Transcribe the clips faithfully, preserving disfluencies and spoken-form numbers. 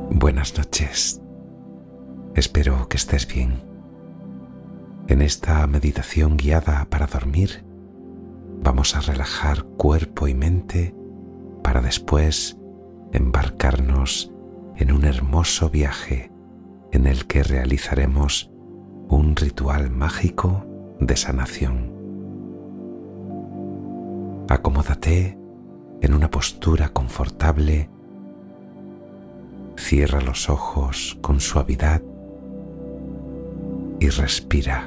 Buenas noches. Espero que estés bien. En esta meditación guiada para dormir, vamos a relajar cuerpo y mente para después embarcarnos en un hermoso viaje en el que realizaremos un ritual mágico de sanación. Acomódate en una postura confortable. Cierra los ojos con suavidad y respira.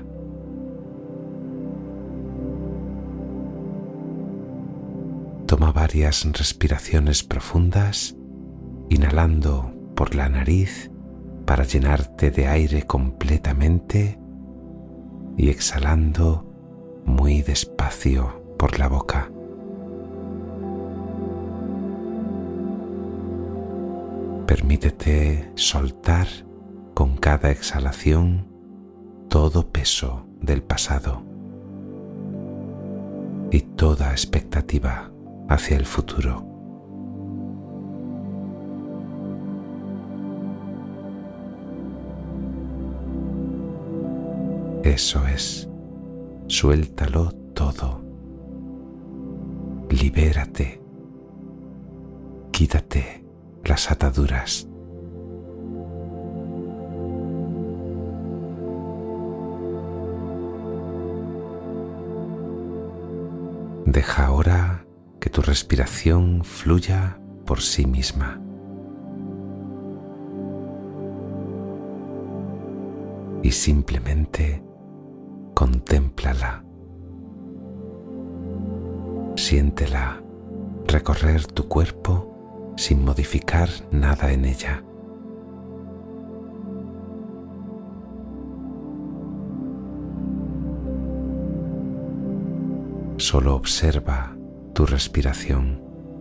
Toma varias respiraciones profundas, inhalando por la nariz para llenarte de aire completamente y exhalando muy despacio por la boca. Permítete soltar con cada exhalación todo peso del pasado y toda expectativa hacia el futuro. Eso es, suéltalo todo. Libérate. Quítate las ataduras. Deja ahora que tu respiración fluya por sí misma. Y simplemente contémplala. Siéntela recorrer tu cuerpo sin modificar nada en ella. Solo observa tu respiración.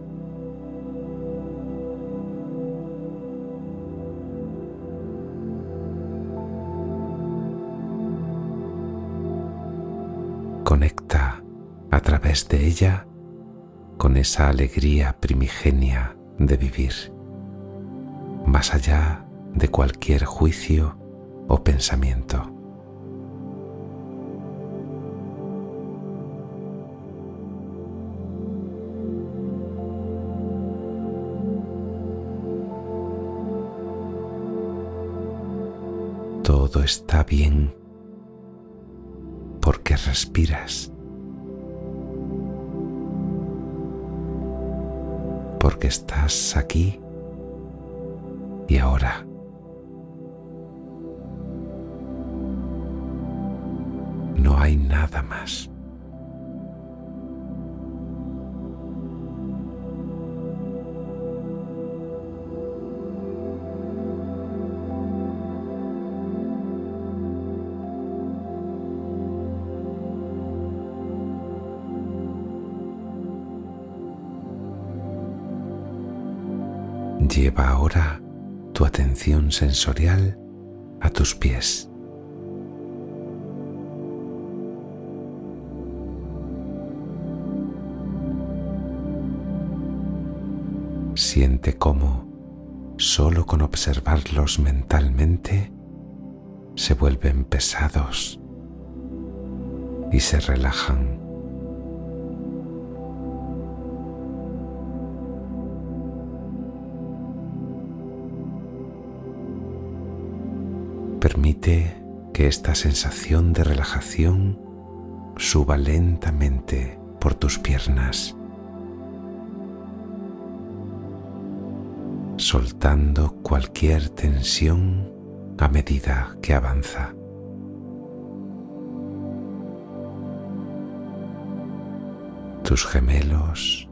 Conecta a través de ella con esa alegría primigenia de vivir, más allá de cualquier juicio o pensamiento. Todo está bien porque respiras, porque estás aquí y ahora. No hay nada más. Lleva ahora tu atención sensorial a tus pies. Siente cómo, solo con observarlos mentalmente, se vuelven pesados y se relajan. Permite que esta sensación de relajación suba lentamente por tus piernas, soltando cualquier tensión a medida que avanza. Tus gemelos,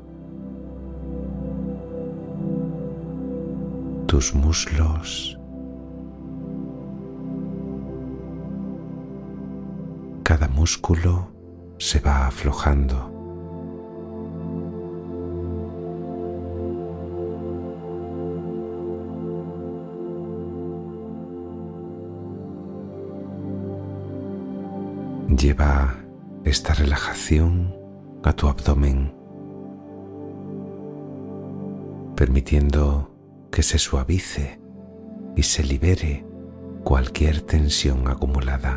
tus muslos, cada músculo se va aflojando. Lleva esta relajación a tu abdomen, permitiendo que se suavice y se libere cualquier tensión acumulada.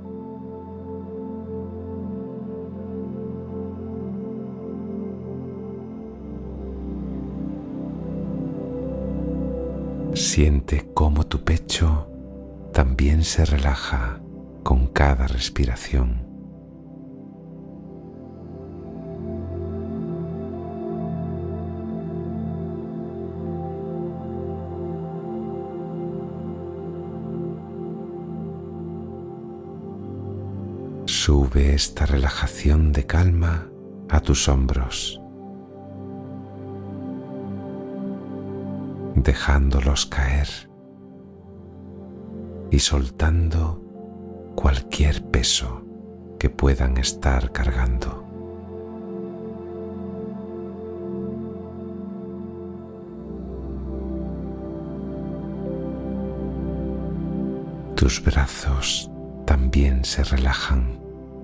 Siente cómo tu pecho también se relaja con cada respiración. Sube esta relajación de calma a tus hombros, dejándolos caer y soltando cualquier peso que puedan estar cargando. Tus brazos también se relajan,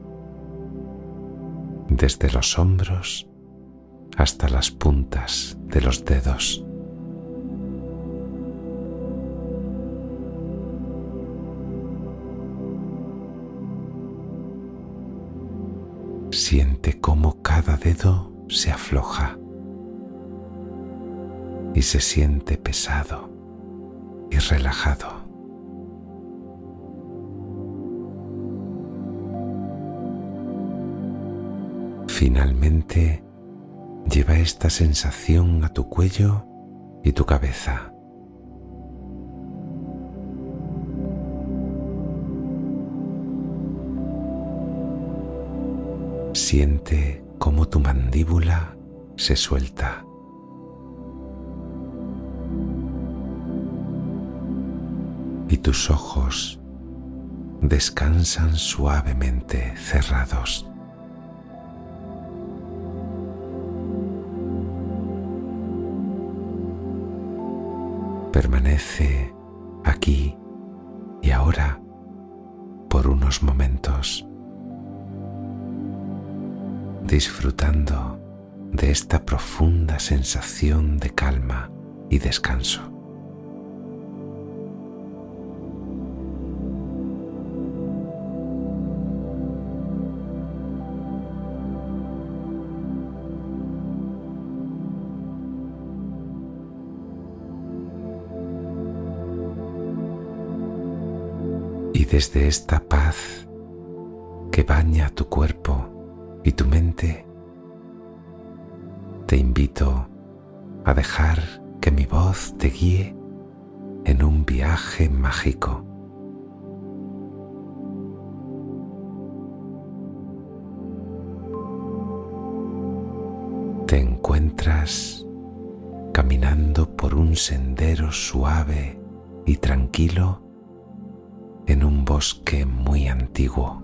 desde los hombros hasta las puntas de los dedos. Siente cómo cada dedo se afloja y se siente pesado y relajado. Finalmente, lleva esta sensación a tu cuello y tu cabeza. Siente cómo tu mandíbula se suelta. Y tus ojos descansan suavemente cerrados. Permanece aquí y ahora por unos momentos, disfrutando de esta profunda sensación de calma y descanso. Y desde esta paz que baña tu cuerpo y tu mente, te invito a dejar que mi voz te guíe en un viaje mágico. Te encuentras caminando por un sendero suave y tranquilo en un bosque muy antiguo.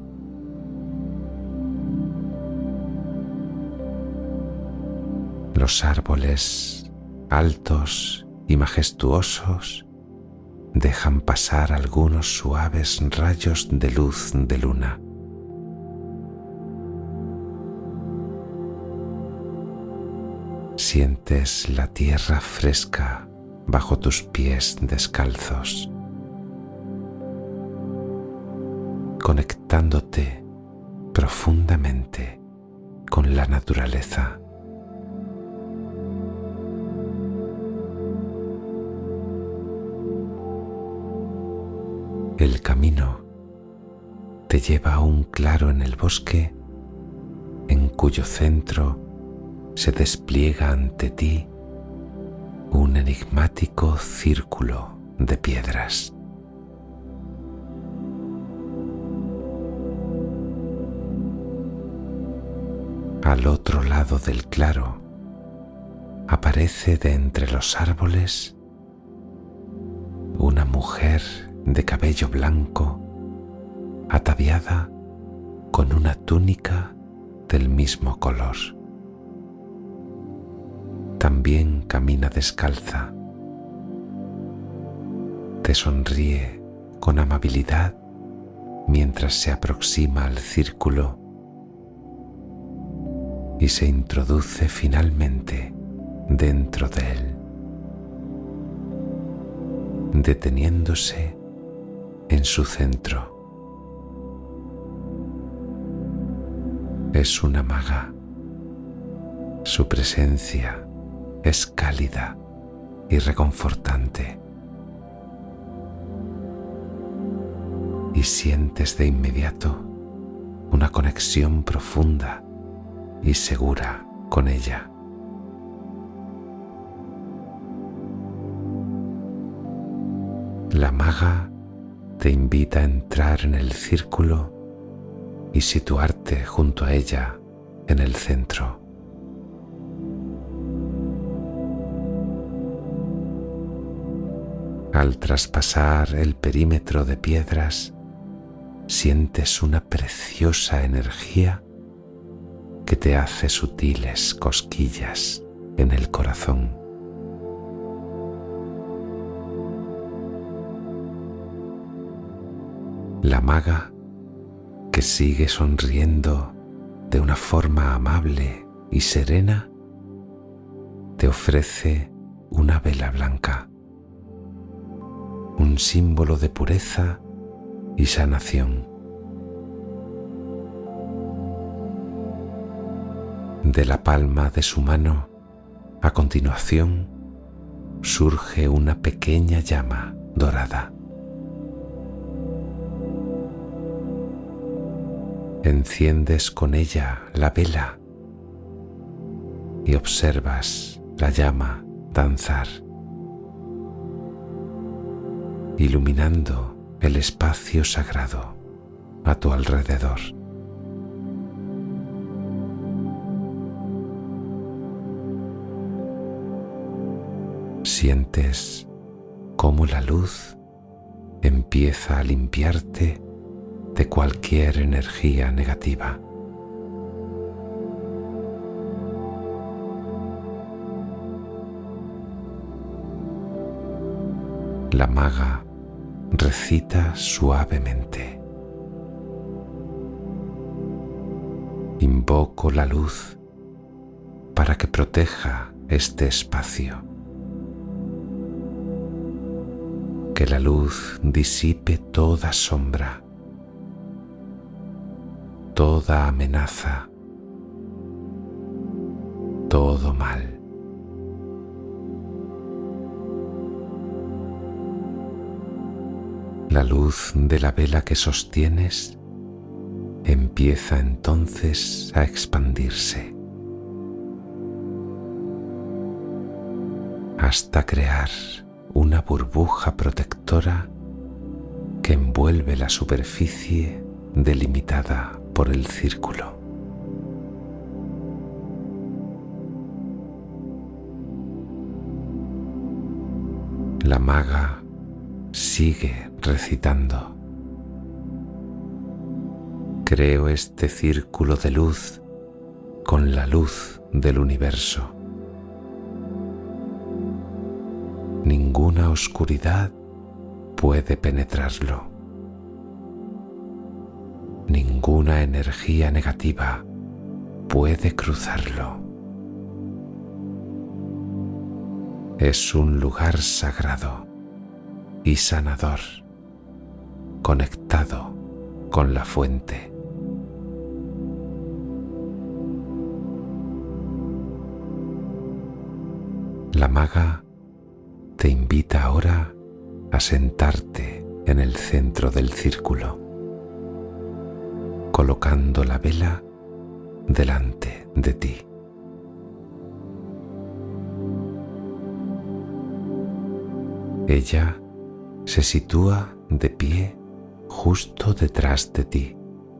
Los árboles altos y majestuosos dejan pasar algunos suaves rayos de luz de luna. Sientes la tierra fresca bajo tus pies descalzos, conectándote profundamente con la naturaleza. El camino te lleva a un claro en el bosque, en cuyo centro se despliega ante ti un enigmático círculo de piedras. Al otro lado del claro aparece de entre los árboles una mujer de cabello blanco, ataviada con una túnica del mismo color. También camina descalza. Te sonríe con amabilidad mientras se aproxima al círculo y se introduce finalmente dentro de él. deteniéndose en su centro. Es una maga. Su presencia es cálida y reconfortante. Y sientes de inmediato una conexión profunda y segura con ella. La maga te invita a entrar en el círculo y situarte junto a ella en el centro. Al traspasar el perímetro de piedras, sientes una preciosa energía que te hace sutiles cosquillas en el corazón. La maga, que sigue sonriendo de una forma amable y serena, te ofrece una vela blanca, un símbolo de pureza y sanación. De la palma de su mano, a continuación, surge una pequeña llama dorada. Enciendes con ella la vela y observas la llama danzar, iluminando el espacio sagrado a tu alrededor. Sientes cómo la luz empieza a limpiarte de cualquier energía negativa. La maga recita suavemente: invoco la luz para que proteja este espacio. Que la luz disipe toda sombra, toda amenaza, todo mal. La luz de la vela que sostienes empieza entonces a expandirse hasta crear una burbuja protectora que envuelve la superficie delimitada por el círculo. La maga sigue recitando: creo este círculo de luz con la luz del universo. Ninguna oscuridad puede penetrarlo. Ninguna energía negativa puede cruzarlo. Es un lugar sagrado y sanador, conectado con la fuente. La maga te invita ahora a sentarte en el centro del círculo, colocando la vela delante de ti. Ella se sitúa de pie justo detrás de ti,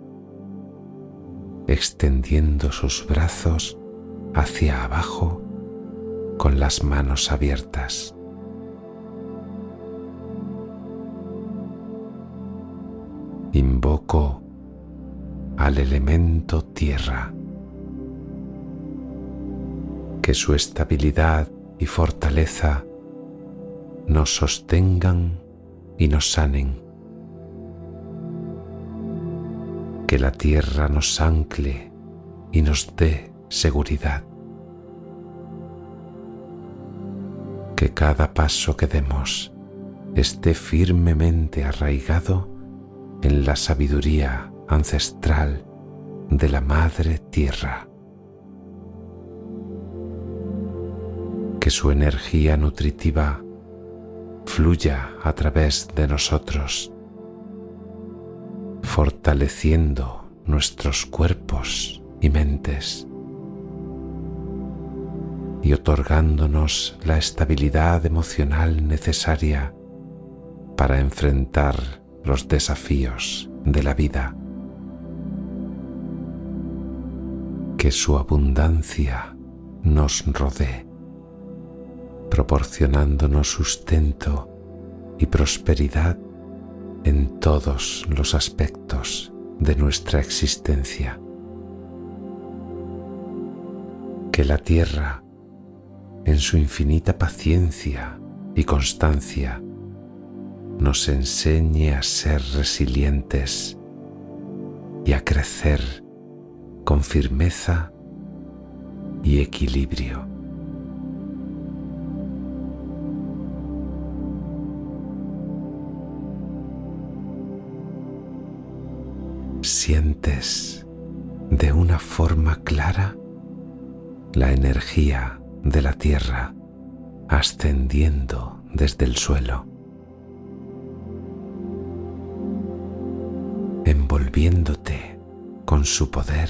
extendiendo sus brazos hacia abajo con las manos abiertas. Invoco al elemento tierra, que su estabilidad y fortaleza nos sostengan y nos sanen. Que la tierra nos ancle y nos dé seguridad. Que cada paso que demos esté firmemente arraigado en la sabiduría ancestral de la Madre Tierra. Que su energía nutritiva fluya a través de nosotros, fortaleciendo nuestros cuerpos y mentes y otorgándonos la estabilidad emocional necesaria para enfrentar los desafíos de la vida. Que su abundancia nos rodee, proporcionándonos sustento y prosperidad en todos los aspectos de nuestra existencia. Que la tierra, en su infinita paciencia y constancia, nos enseñe a ser resilientes y a crecer con firmeza y equilibrio. ¿Sientes de una forma clara la energía de la tierra ascendiendo desde el suelo, envolviéndote con su poder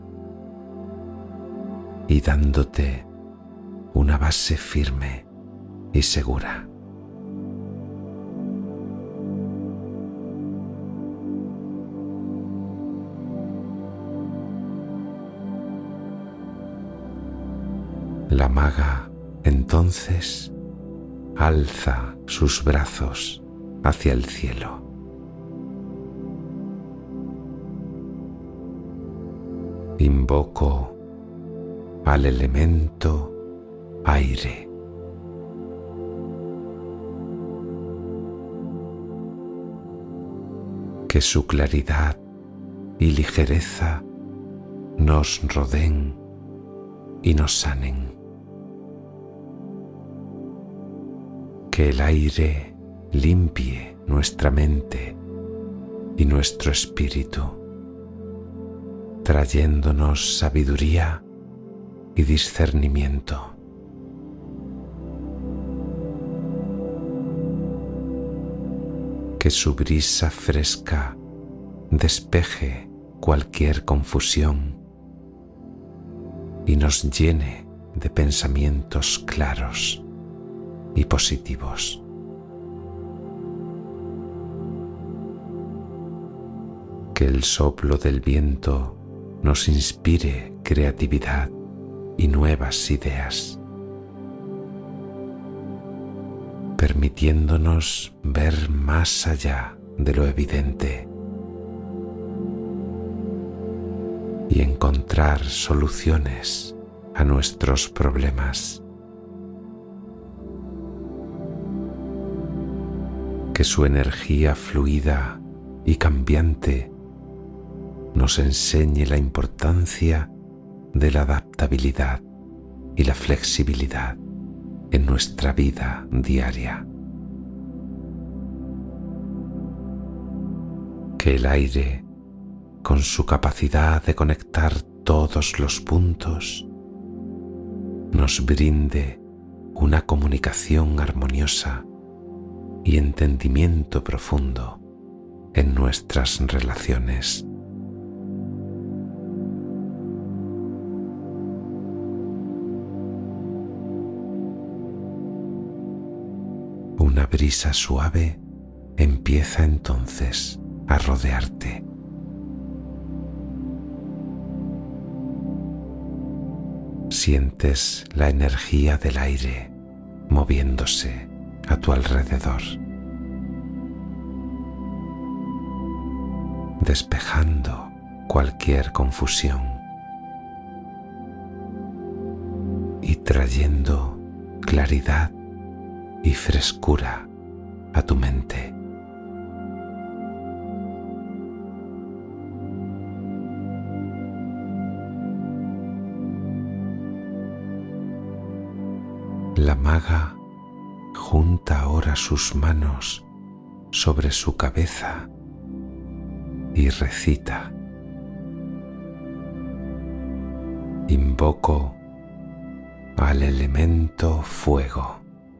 y dándote una base firme y segura? La maga entonces alza sus brazos hacia el cielo. Invoco al elemento aire. Que su claridad y ligereza nos rodeen y nos sanen. Que el aire limpie nuestra mente y nuestro espíritu, trayéndonos sabiduría y discernimiento. Que su brisa fresca despeje cualquier confusión y nos llene de pensamientos claros y positivos. Que el soplo del viento nos inspire creatividad y nuevas ideas, permitiéndonos ver más allá de lo evidente y encontrar soluciones a nuestros problemas. Que su energía fluida y cambiante nos enseñe la importancia de la adaptabilidad y la flexibilidad en nuestra vida diaria. Que el aire, con su capacidad de conectar todos los puntos, nos brinde una comunicación armoniosa y entendimiento profundo en nuestras relaciones. Una brisa suave empieza entonces a rodearte. Sientes la energía del aire moviéndose a tu alrededor, despejando cualquier confusión y trayendo claridad y frescura a tu mente. La maga junta ahora sus manos sobre su cabeza y recita: invoco al elemento fuego.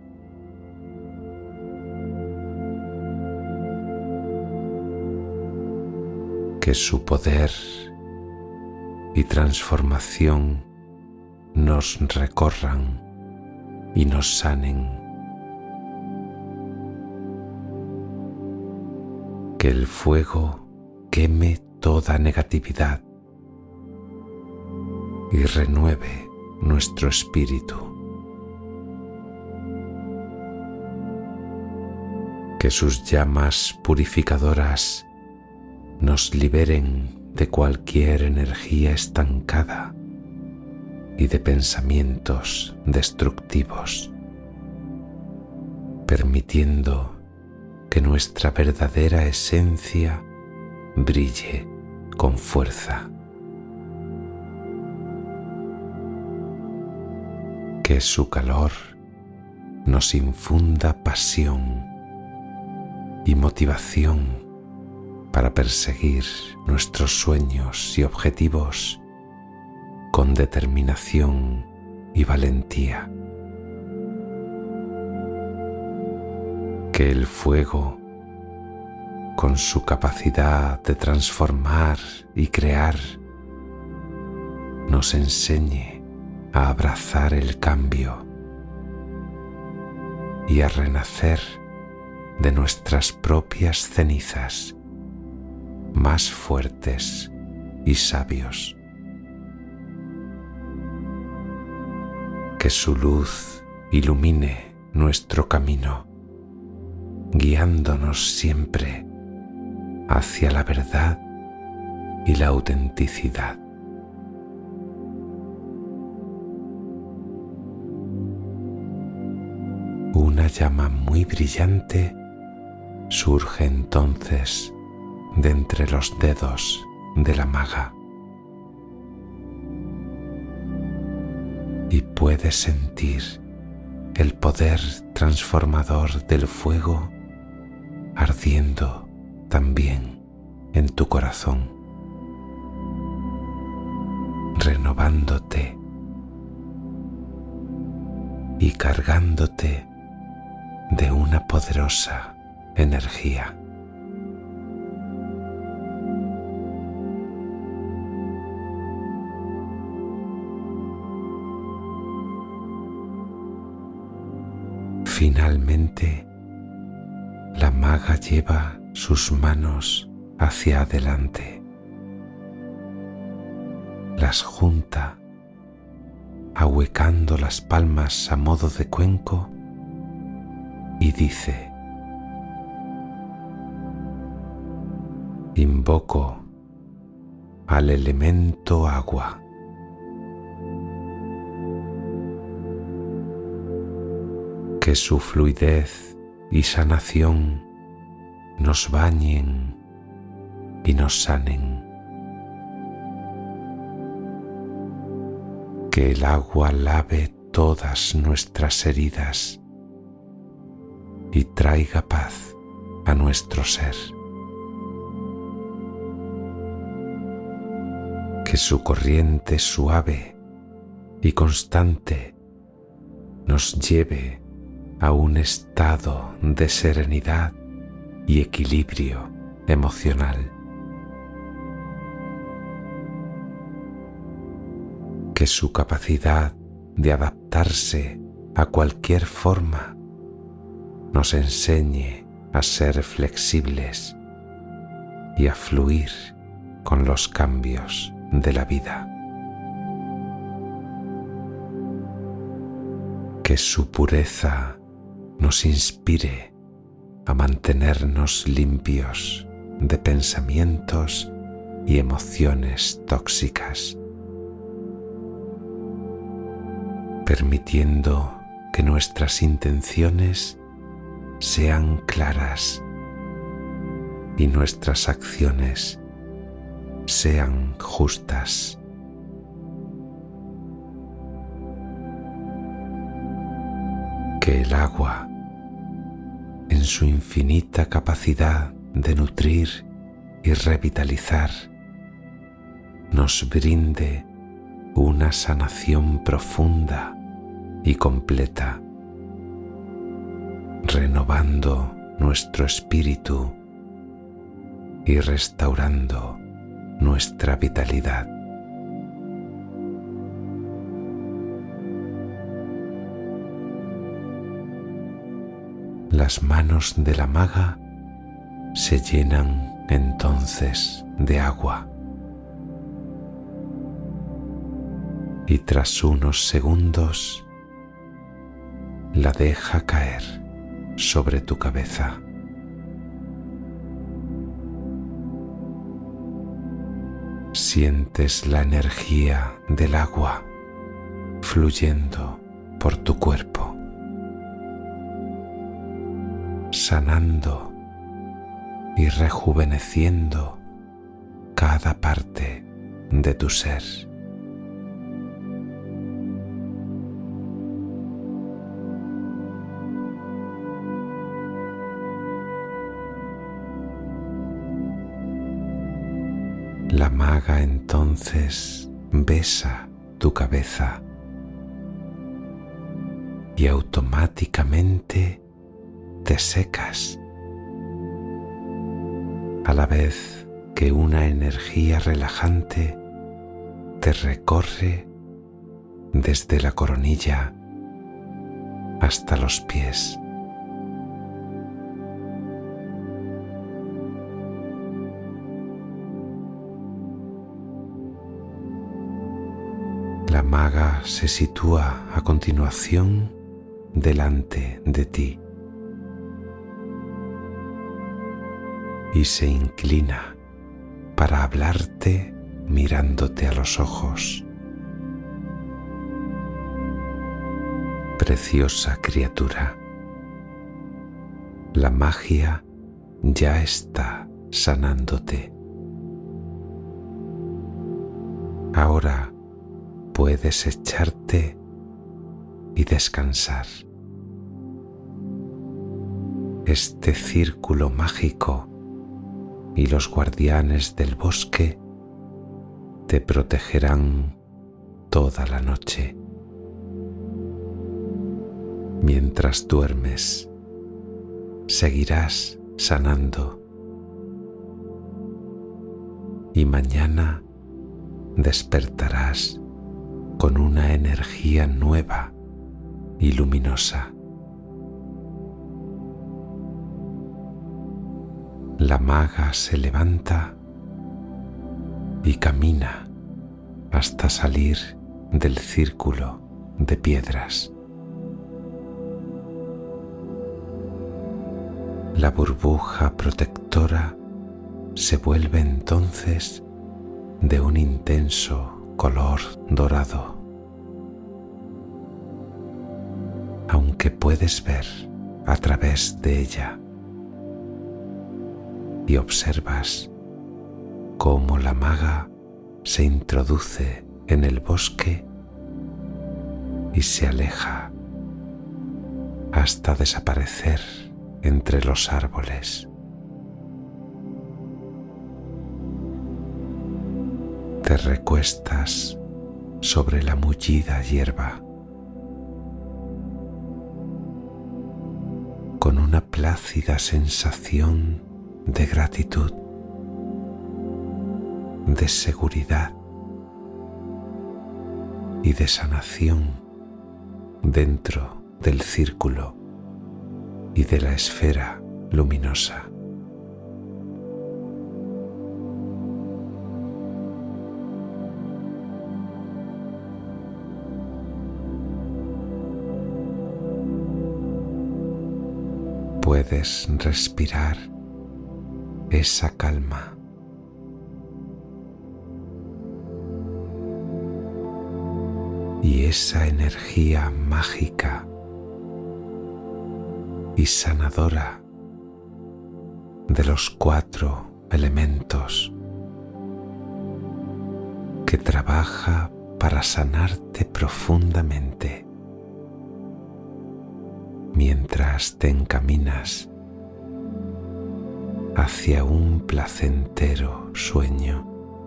Que su poder y transformación nos recorran y nos sanen. Que el fuego queme toda negatividad y renueve nuestro espíritu. Que sus llamas purificadoras nos liberen de cualquier energía estancada y de pensamientos destructivos, permitiendo que nuestra verdadera esencia brille con fuerza. Que su calor nos infunda pasión y motivación para perseguir nuestros sueños y objetivos con determinación y valentía. Que el fuego, con su capacidad de transformar y crear, nos enseñe a abrazar el cambio y a renacer de nuestras propias cenizas, más fuertes y sabios. Que su luz ilumine nuestro camino, guiándonos siempre hacia la verdad y la autenticidad. Una llama muy brillante surge entonces de entre los dedos de la maga y puedes sentir el poder transformador del fuego ardiendo también en tu corazón, renovándote y cargándote de una poderosa energía. Finalmente, la maga lleva sus manos hacia adelante, las junta, ahuecando las palmas a modo de cuenco, y dice: invoco al elemento agua. Que su fluidez y sanación nos bañen y nos sanen. Que el agua lave todas nuestras heridas y traiga paz a nuestro ser. Que su corriente suave y constante nos lleve a un estado de serenidad y equilibrio emocional. Que su capacidad de adaptarse a cualquier forma nos enseñe a ser flexibles y a fluir con los cambios de la vida. Que su pureza nos inspire a mantenernos limpios de pensamientos y emociones tóxicas, permitiendo que nuestras intenciones sean claras y nuestras acciones sean justas. Que el agua en su infinita capacidad de nutrir y revitalizar, nos brinde una sanación profunda y completa, renovando nuestro espíritu y restaurando nuestra vitalidad. Las manos de la maga se llenan entonces de agua y tras unos segundos la deja caer sobre tu cabeza. Sientes la energía del agua fluyendo por tu cuerpo, sanando y rejuveneciendo cada parte de tu ser. La maga entonces besa tu cabeza y automáticamente te secas, a la vez que una energía relajante te recorre desde la coronilla hasta los pies. La maga se sitúa a continuación delante de ti y se inclina para hablarte mirándote a los ojos. Preciosa criatura, la magia ya está sanándote. Ahora puedes echarte y descansar. Este círculo mágico y los guardianes del bosque te protegerán toda la noche. Mientras duermes, seguirás sanando y mañana despertarás con una energía nueva y luminosa. La maga se levanta y camina hasta salir del círculo de piedras. La burbuja protectora se vuelve entonces de un intenso color dorado, aunque puedes ver a través de ella y observas cómo la maga se introduce en el bosque y se aleja hasta desaparecer entre los árboles. Te recuestas sobre la mullida hierba con una plácida sensación de gratitud, de seguridad y de sanación dentro del círculo y de la esfera luminosa. Puedes respirar esa calma. Y esa energía mágica y sanadora de los cuatro elementos que trabaja para sanarte profundamente mientras te encaminas hacia un placentero sueño.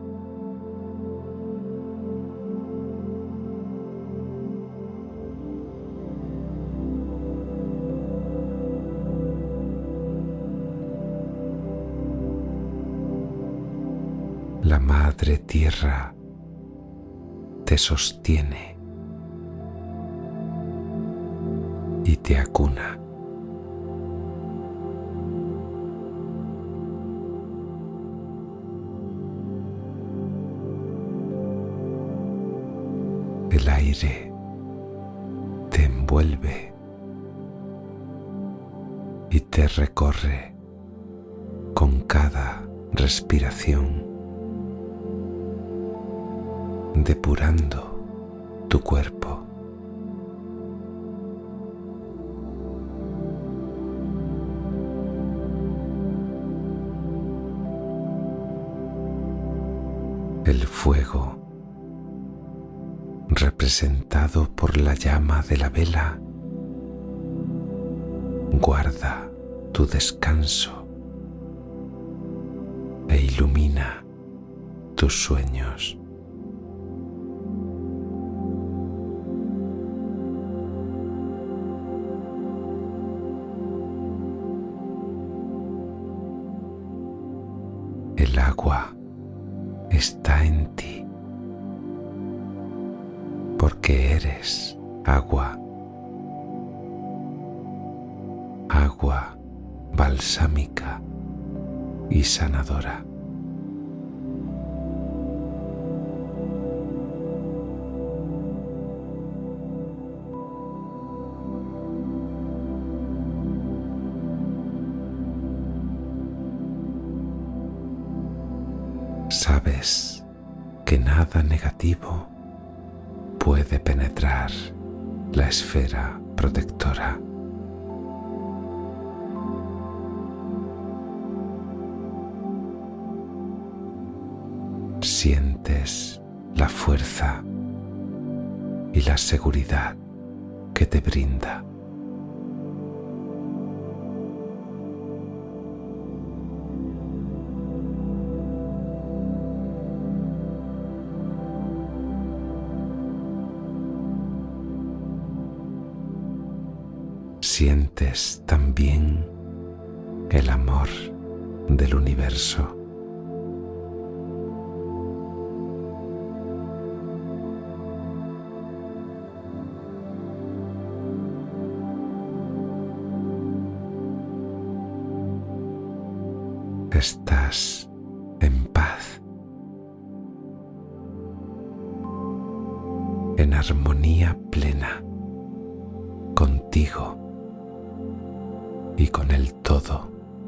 La Madre Tierra te sostiene y te acuna. El aire te envuelve y te recorre con cada respiración, depurando tu cuerpo. El fuego, representado por la llama de la vela, guarda tu descanso e ilumina tus sueños. El agua está en ti, porque eres agua, agua balsámica y sanadora. Sabes que nada negativo puede penetrar la esfera protectora. Sientes la fuerza y la seguridad que te brinda. Sientes también el amor del universo. Estás en paz, en armonía plena contigo y con el todo.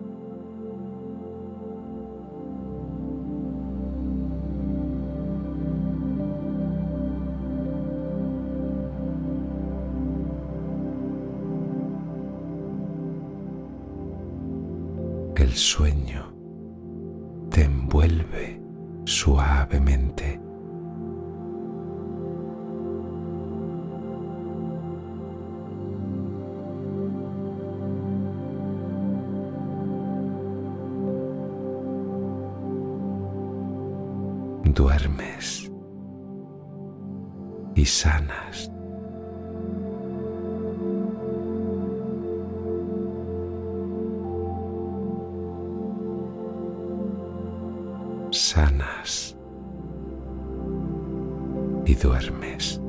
El sueño te envuelve suavemente. Duermes y sanas. Sanas y duermes.